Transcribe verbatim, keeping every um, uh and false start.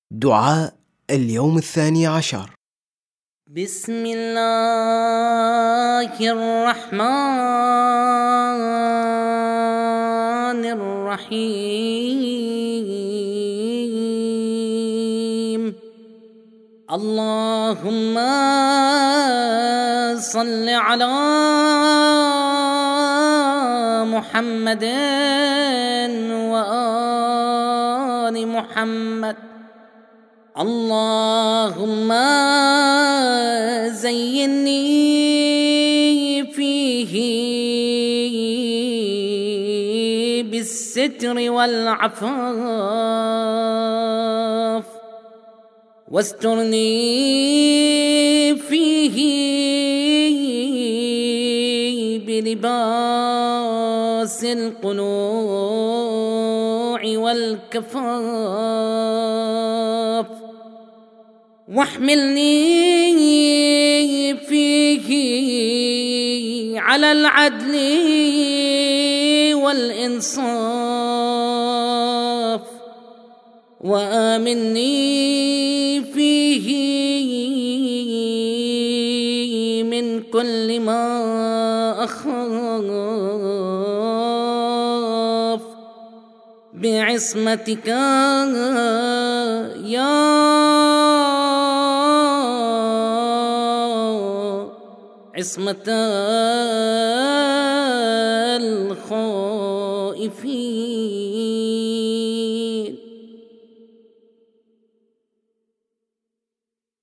دعاء اليوم الثاني عشر. بسم الله الرحمن الرحيم. اللهم صل على محمد وآل محمد. اللهم زيني فيه بالستر والعفاف، واسترني فيه بلباس القنوع والكفاف، واحملني فيه على العدل والإنصاف، وآمني فيه من كل ما أخاف بعصمتك يا عصمة الخائفين.